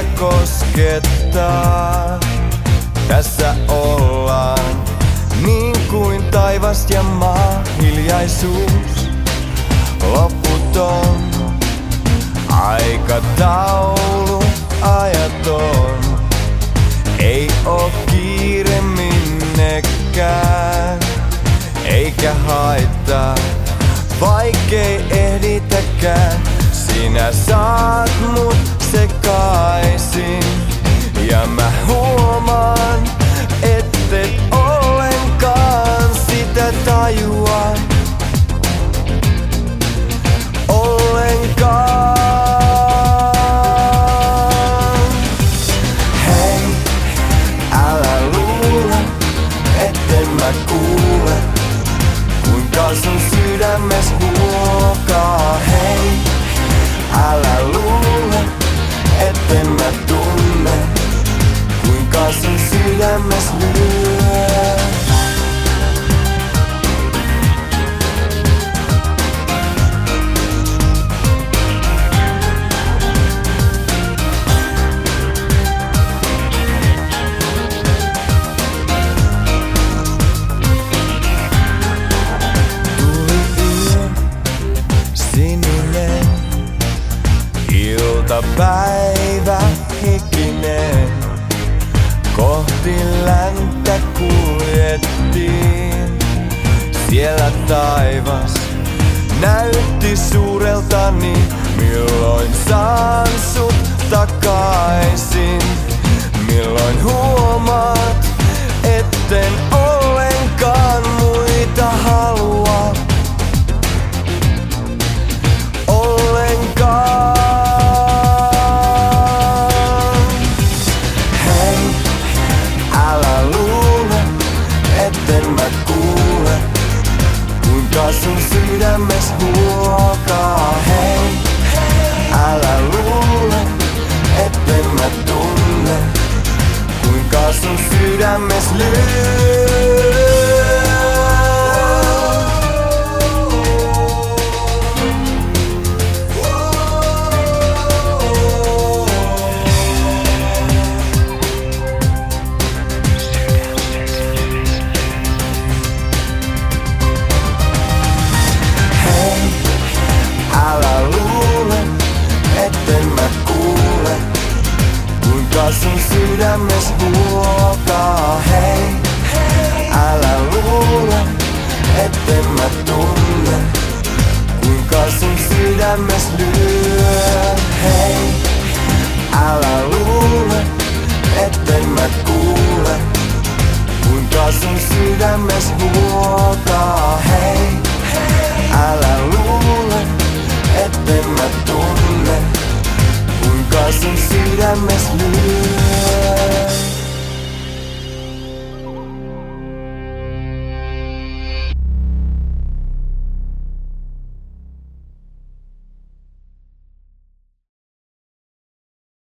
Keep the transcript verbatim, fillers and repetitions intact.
koskettaa. Tässä ollaan niin kuin taivas ja maa, hiljaisuus loputon, aikataulu ajaton. Ei oo kiire minnekään, eikä haittaa, vaikkei ehditäkään. Sinä saat mut sekaisin, ja mä huomaan, ettet ollenkaan sitä tajua. Ollenkaan. Hei, älä luule, etten mä kuule, kuinka sun sydämes huokaa. Hei, älä luule, etten mä tunne, kuinka sun sydämes lyö. Päivä hikinen, kohti länttä kuljettiin. Siellä taivas näytti suureltani, milloin saan sut takaisin. Milloin huomaat, etten ollenkaan muita halua. Ollenkaan. Sun sydämes huokaa. Hei, älä luule, etten mä tunne, kuinka sun sydämes lyö. Sun sydämes huokaa. Hei, älä luule, etten mä tunne, kuinka sun sydämes lyö. Hei, älä luule, etten mä kuule, kuinka sun sydämes huokaa. Hei, älä luule.